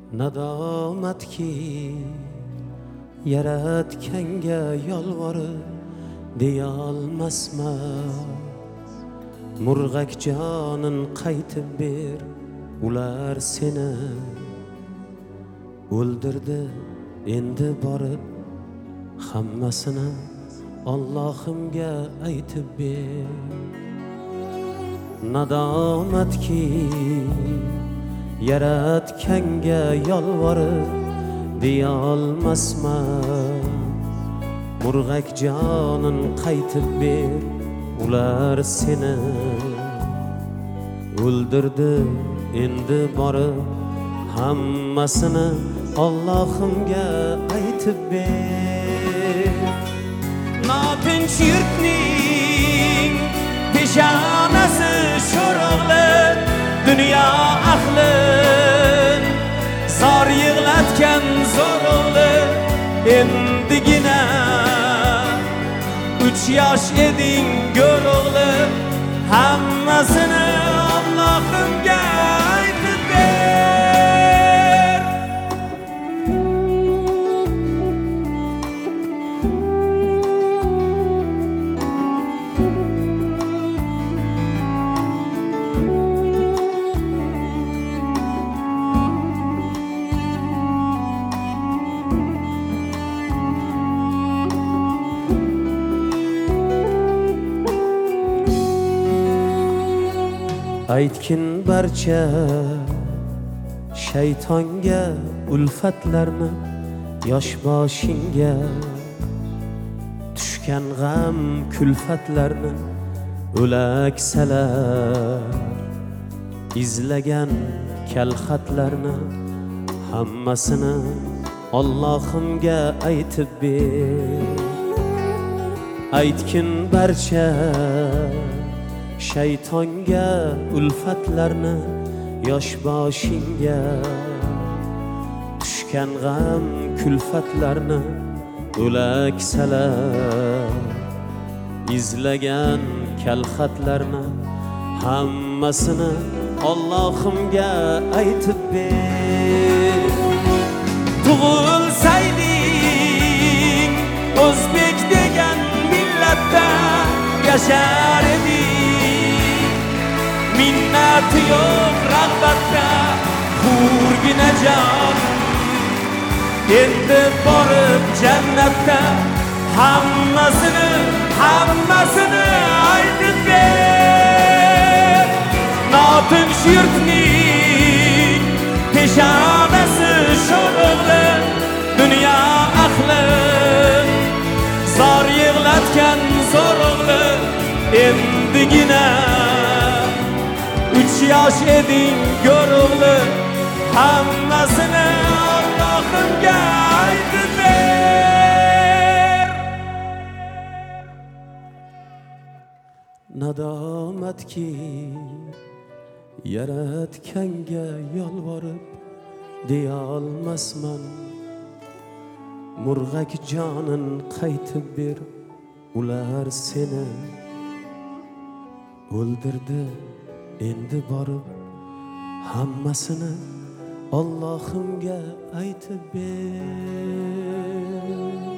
nadomatki yaratganga yolvorib deyolmasman. Murg'ak jonin qaytib ber, ular seni o'ldirdi. Endi borib hammasini Allohimga aytib ber. Nadomatki yaratganga yolvorib deyolmasman. Murg'ak jonin qaytib ber, ular seni o'ldirdi. Endi borib hammasini Allohimga aytib ber. Notinch yurtning peshonasi sho'rog'li, dunyo ahli zor yig'latgan zo'rog'li. Endigina 3 yosh eding go'rog'li, hammasini Allohimga aytib ber. Aytgin barcha shaytonga ulfatlarni, yosh boshingga tushgan g'am kulfatlarni. O'laksalar izlagan kalxatlarni, hammasini Allohimga aytib ber. Aytgin barcha shaytonga ulfatlarni, yosh boshingga tushgan g'am kulfatlarni. O'laksalar izlagan kalxatlarni, hammasini Allohimga aytib ber. Tug'ilsayding o'zbek degan millatda yashar eding. Minnati yo'q rag'batda hurgina jon. Endi borib jannatda hammasini aytib ber. Notinch yurtning peshonasi sho'rog'li, dunyo ahli zor yig'latgan zo'rog'li. Endigina 3 yosh eding go'rog'li, hammasini Allohimga aytib ber. Nadomatki yaratganga yolvorib deyolmasman. Murg'ak jonin qaytib ber, ular seni o'ldirdi. Endi borib hammasini Allohimga aytib ber.